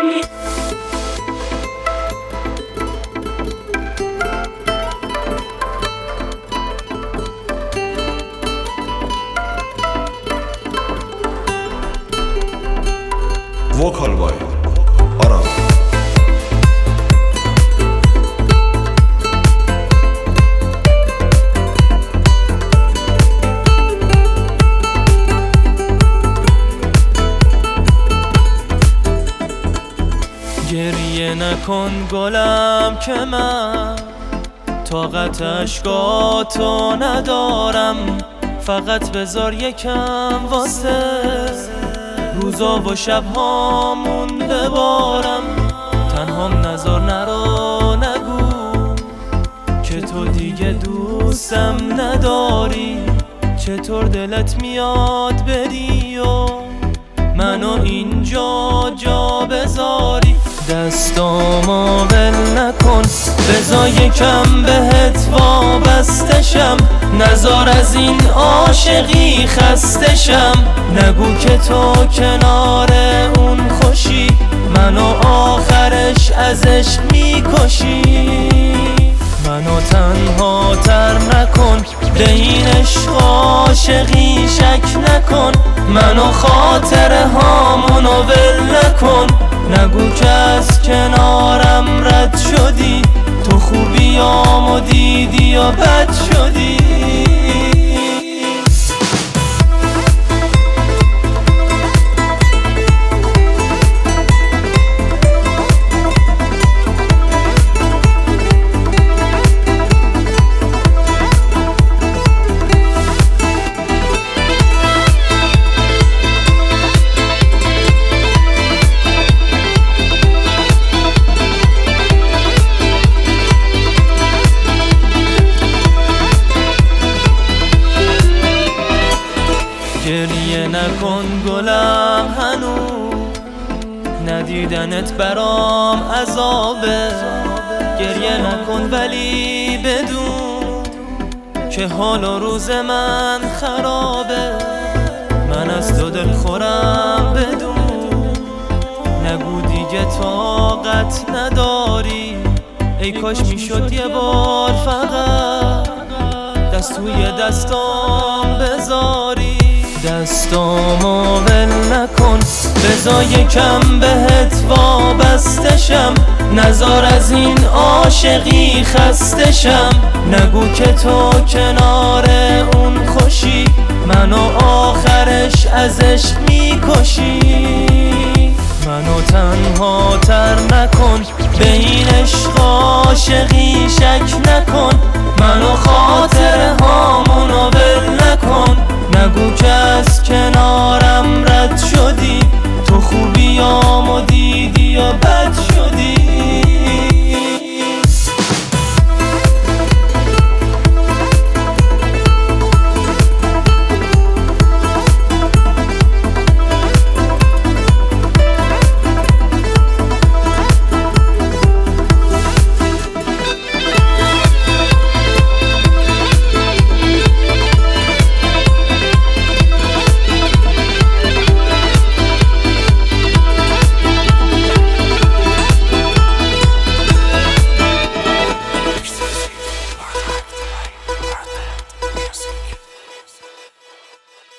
Vocal by Aram. گریه نکن گلم که من طاقت اشکاتو ندارم، فقط بذار یکم واسه روزا و شبهامون ببارم. تنهام نذار نرو نگو که تو دیگه دوستم نداری، چطور دلت میاد بری و منو اینجا جا بذاری. دستامو ول نکن بذار یکم بهت وابستشم، نذار از این عاشقی خستشم. نگو که تو کنار اون خوشی، منو آخرش ازش میکشی. منو تنها تر نکن به این عشق عاشقی شک نکن، منو خاطره هامونو ول نکن. نگو که از کنارم رد شدی، تو خوبیامو دیدی یا بد شدی. گریه نکن گلم هنوز ندیدنت برام عذابه. گریه نکن ولی بدون که حال و روز من خرابه. من از تو دل خورم بدون، نگو دیگه طاقت نداری. ای کاش میشد یه بار فقط دست توی دستام بذاری. دستامو ول نکن بذار یکم بهت وابستشم، نذار از این عاشقی خستشم. نگو که تو کنار اون خوشی، منو آخرش ازش میکشی. منو تنها تر نکن به این عشق عاشقی شک نکن، منو